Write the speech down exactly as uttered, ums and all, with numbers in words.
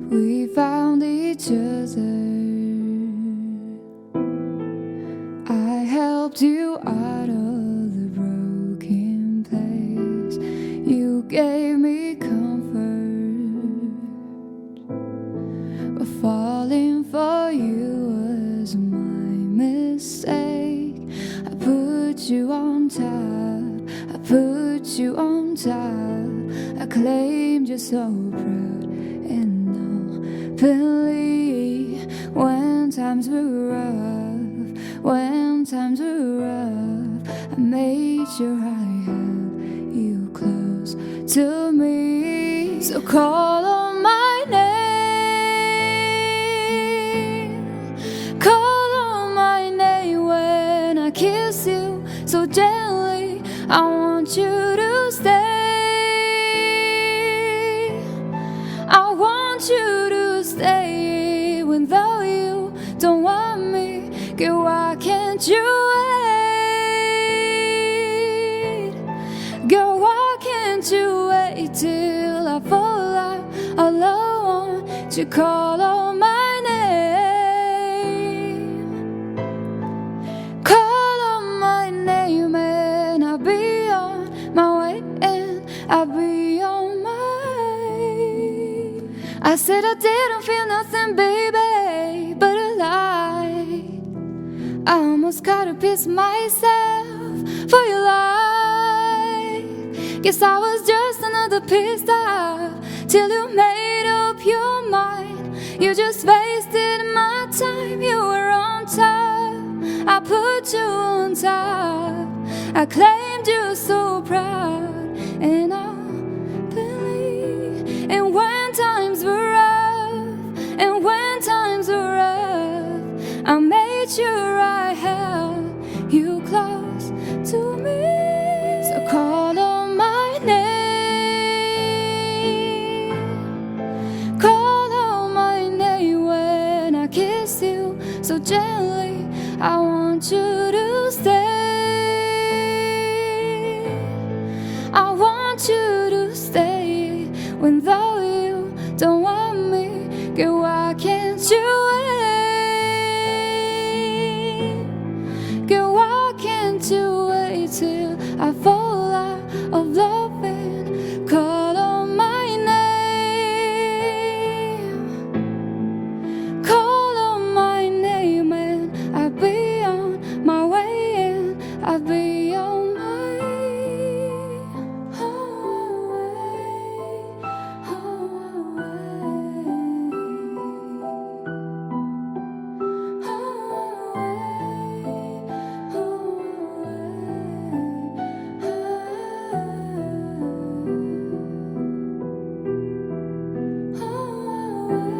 we found each other. I helped you out of the broken place. You gave me comfort, but falling for you was my mistake. I put you on top, I put you on top. I claimed you so proud and openly. When times were rough, when times were rough, I made sure I held you close to me. So call on my name, call on my name when I kiss you so gently. I want you to stay, I want you to stay. Even though you don't want me, girl, why can't you wait? Girl, why can't you wait till I fall out of love? Won't you call on my name, call on my name, and I'll be on my way, and I'll be on my way. I said I didn't feel nothing, baby, but a lie. I almost got a piece of myself for your life. Guess I was just another pissed off till you made up your mind. You just wasted my time. You were on top, I put you on top. I claimed you so proud and I believe. And when times were rough, and when times were rough, I made sure I held you close to me. So call on my name, call on my name when I kiss you so gently. I want you to stay, I want you to stay. When though you don't want me, girl, why can't you wait? Girl, why can't you wait till I fall out of love and call on my name, call on my name, and I'll be on my way, and I'll be on my way.